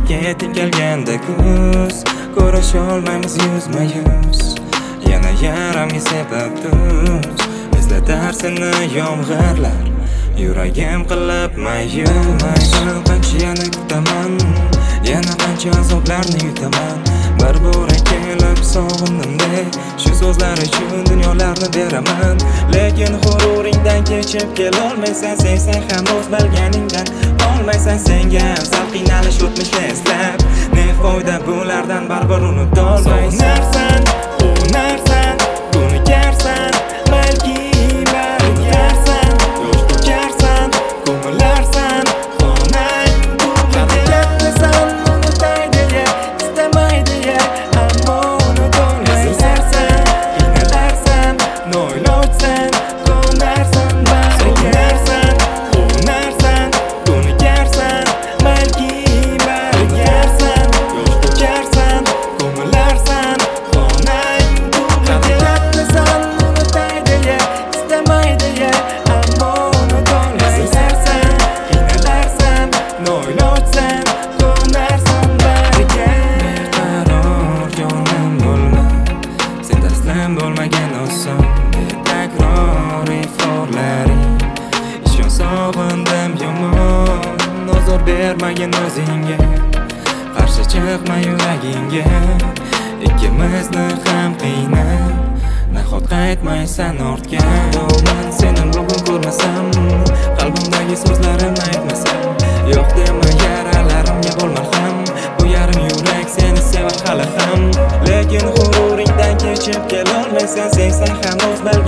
Yetib kelganda kuz ko'risholmaymiz yuzma-yuz. Yana yaramga sababdir eslatar seni yomg'irlar. Yuragim qilib mayul-mayul. Qancha yana kutaman, yana qancha azoblarni yutaman. Bir bora kelib sog'indim shu so'zlar uchun dunyolarni beraman. Lekin g'ururingdan kechib kelolmaysan, sevsang ham o'z bilganingdan olmaysan. Senga afzal qiynalish o'tmishni eslab, ne foyda bulardan baribir unutolmaysan. O'narsan, buni garsan, balki bargarsan, yosh to'karsan, ko'milarsan, xonang qani gapmisan, unutay deya, istamay deya, ammo unutolmaysan. Qiynalarsan, noilojsan, ko'narsan, bargarsan. O'narsan, buni garsan, balki bargarsan, yosh to'karsan, ko'milarsan, xonang qani gapmisan, unutay deya, istamay deya, ammo unutolmaysan. Qiynalarsan, noilojsan, ko'narsan, bargar. Beqaror jonim bo'lma, sen taslim bo'lmagan oson. Betakror iforlaring, ishon sog'indim yomon. Ozor bermagin o'zingga, qarshi chiqma yuragingga. Ikkimizni ham qiynab, nahot qaytmaysan ortga. Man seni bugun ko'rmasam, qalbimdagi so'zlarimni aytmasam, yo'q dema yaralarimga bo'lma ham. Bu yarim yurak seni sevar hali ham. Lekin g'ururingdan kechib kelolmaysan, sevsang ham o'z